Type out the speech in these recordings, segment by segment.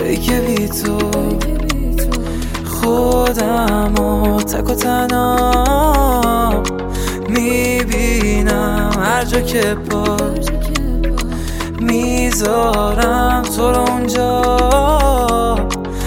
ای که بی تو خودمو تک و تنها میبینم، هر جا که پا میذارم تو رو اونجا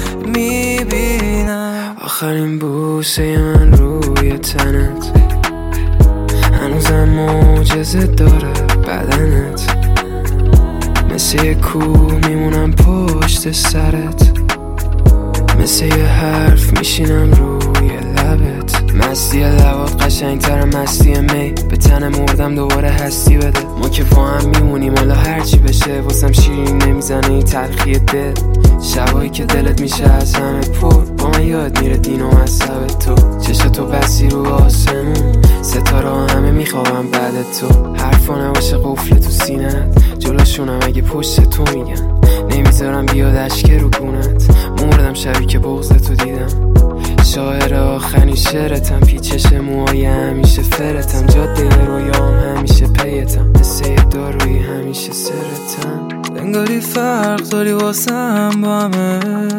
میبینم. آخرین بوسه من روی تنت هنوزم معجزه داره بدنت، مثل یه کوه میمونم پشت سرت، مثل یه حرف میشینم روی لبت. مستی لبات قشنگتر مستی می، به تن مردم دوباره هستی بده. ما که با هم میمونیم حالا هرچی بشه، واسم شیرین نمیزنه این تلخی دل. شبایی که دلت میشه از همه پر، با من یاد میره دین و مذهب تو. چشاتو بسی رو آسمون، ستاره همه میخوابم بعد تو. حرفا نباشه قفل تو سینت، جلوشونم اگه پشت تو میگن، نمیذارم بیاد اشک رو گونت. مردم شبی که بغض تو دیدم، شاعر آخرین شعرتم، پیچش موهای همیشه فرتم، جاده رویام همیشه پیتم، مثل یه دارویی همیشه سرتم. انگاری فرق داری واسم با همه،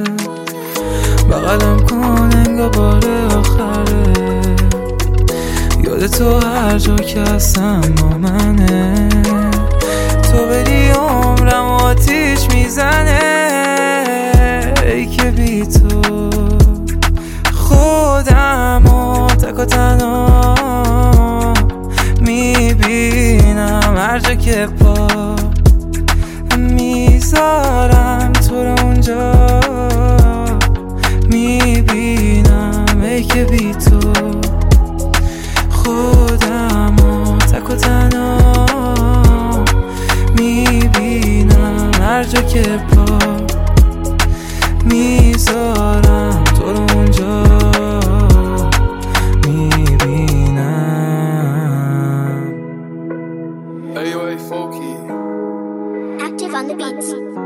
بغلم کن انگار بار آخره، یاد تو هر جا که هستم با منه، تو بری عمرم آتیش میزنه، ای که بی تو خودمو تک و تنها میبینم، هر جا که پا میذارم تو رو اونجا میبینم، ای که بی تو خودمو تک و تنها میبینم، هر جا که پا میذارم تو رو اونجا میبینم. Active on the beats.